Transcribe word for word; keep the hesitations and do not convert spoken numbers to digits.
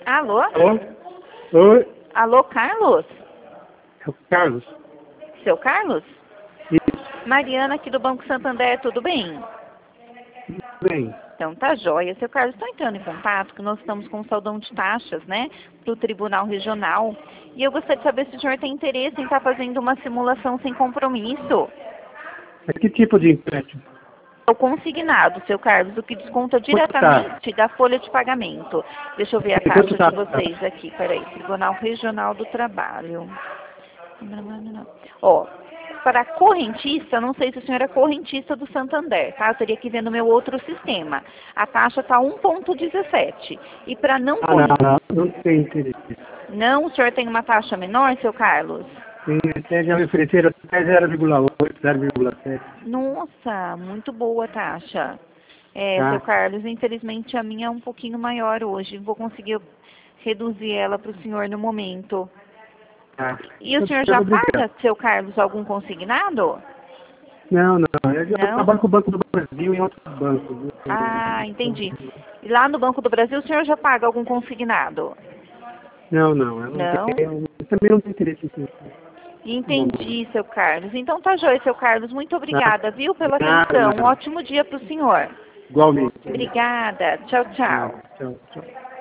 Alô? Alô? Oi, Alô, Carlos? é o Carlos. Seu Carlos? Isso, Mariana aqui do Banco Santander, tudo bem? tudo bem. Então tá jóia. Seu Carlos, estou entrando em contato que nós estamos com um saldão de taxas, né, para o Tribunal Regional. E eu gostaria de saber se o senhor tem interesse em estar fazendo uma simulação sem compromisso. Mas que tipo de empréstimo? O consignado, seu Carlos, o que desconta Quanto tá? diretamente da folha de pagamento. Deixa eu ver a E quanto taxa tá? de vocês aqui, peraí. Tribunal Regional do Trabalho. Ó, para correntista, não sei se o senhor é correntista do Santander, tá? Eu teria que ver no meu outro sistema. A taxa está um vírgula dezessete. E para não Ah, não, correntista, não, não tem interesse. não, o senhor tem uma taxa menor, seu Carlos? Tem até já me ofereceram até zero vírgula oito, zero vírgula sete. Nossa, muito boa a taxa. É, seu Tá? Carlos, infelizmente a minha é um pouquinho maior hoje. Vou conseguir reduzir ela para o senhor no momento. Tá. E o senhor Muito já obrigado. paga, seu Carlos, algum consignado? Não, não. Eu já Não? trabalho com o Banco do Brasil e em outros bancos. Ah, entendi. E lá no Banco do Brasil o senhor já paga algum consignado? Não, não. Eu não Não? tenho, eu também não tenho interesse nisso. Entendi, seu Carlos. Então tá joia, seu Carlos. Muito obrigada, viu, pela Nada, atenção. Um nada. ótimo dia para o senhor. Igualmente. Obrigada. Tchau, tchau. Nada. Tchau, tchau.